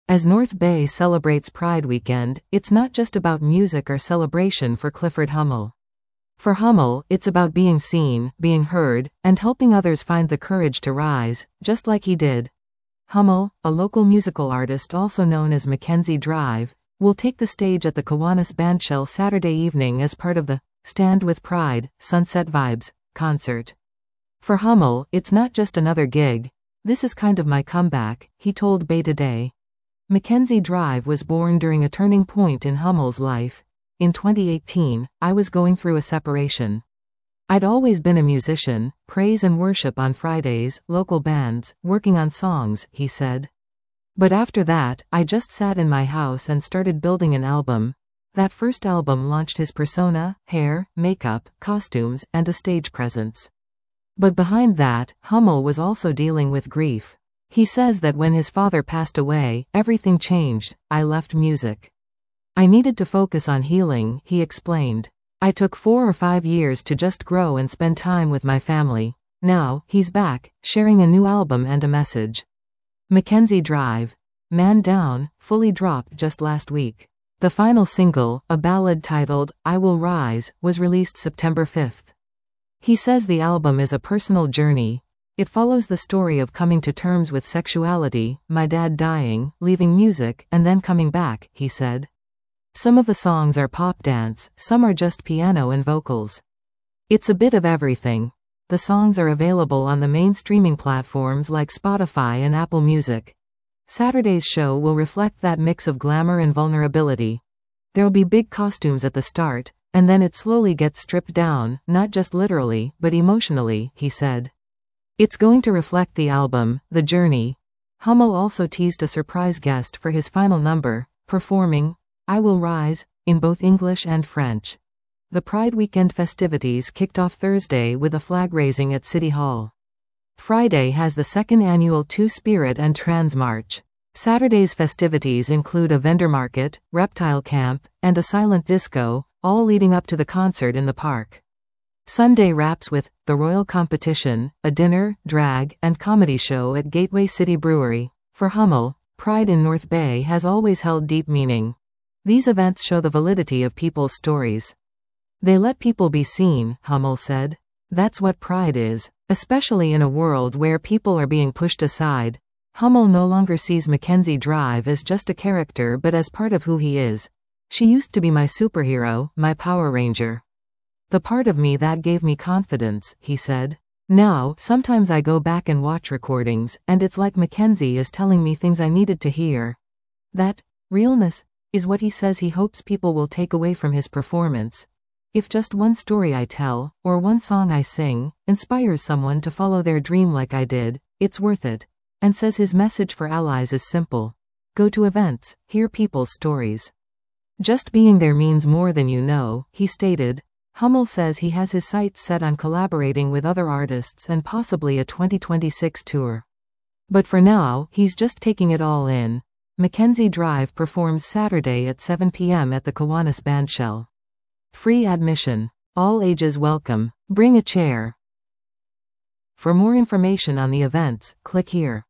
As North Bay celebrates Pride Weekend, it's not just about music or celebration for Clifford Hummel. For Hummel, it's about being seen, being heard, and helping others find the courage to rise, just like he did. Hummel, a local musical artist also known as Mackenzie Drive, will take the stage at the Kiwanis Bandshell Saturday evening as part of the Stand with Pride, Sunset Vibes concert. For Hummel, it's not just another gig. This is kind of my comeback, he told Bay Today. Mackenzie Drive was born during a turning point in Hummel's life. In 2018, I was going through a separation. I'd always been a musician, praise and worship on Fridays, local bands, working on songs, he said. But after that, I just sat in my house and started building an album. That first album launched his persona, hair, makeup, costumes, and a stage presence. But behind that, Hummel was also dealing with grief. He says that when his father passed away, everything changed. I left music. I needed to focus on healing, he explained. I took 4 or 5 years to just grow and spend time with my family. Now, he's back, sharing a new album and a message. Mackenzie Drive. Man Down, fully dropped just last week. The final single, a ballad titled, I Will Rise, was released September 5th. He says the album is a personal journey. It follows the story of coming to terms with sexuality, my dad dying, leaving music, and then coming back, he said. Some of the songs are pop dance, some are just piano and vocals. It's a bit of everything. The songs are available on the main streaming platforms like Spotify and Apple Music. Saturday's show will reflect that mix of glamour and vulnerability. There'll be big costumes at the start, and then it slowly gets stripped down, not just literally, but emotionally, he said. It's going to reflect the album, the journey. Hummel also teased a surprise guest for his final number, performing I Will Rise, in both English and French. The Pride Weekend festivities kicked off Thursday with a flag raising at City Hall. Friday has the second annual Two-Spirit and Trans March. Saturday's festivities include a vendor market, reptile camp, and a silent disco, all leading up to the concert in the park. Sunday wraps with The Royal Competition, a dinner, drag, and comedy show at Gateway City Brewery. For Hummel, Pride in North Bay has always held deep meaning. These events show the validity of people's stories. They let people be seen, Hummel said. That's what Pride is, especially in a world where people are being pushed aside. Hummel no longer sees Mackenzie Drive as just a character but as part of who he is. She used to be my superhero, my Power Ranger. The part of me that gave me confidence, he said. Now, sometimes I go back and watch recordings, and it's like Mackenzie is telling me things I needed to hear. That realness is what he says he hopes people will take away from his performance. If just one story I tell, or one song I sing, inspires someone to follow their dream like I did, it's worth it. And says his message for allies is simple. Go to events, hear people's stories. Just being there means more than you know, he stated. Hummel says he has his sights set on collaborating with other artists and possibly a 2026 tour. But for now, he's just taking it all in. Mackenzie Drive performs Saturday at 7 p.m. at the Kiwanis Bandshell. Free admission. All ages welcome. Bring a chair. For more information on the events, click here.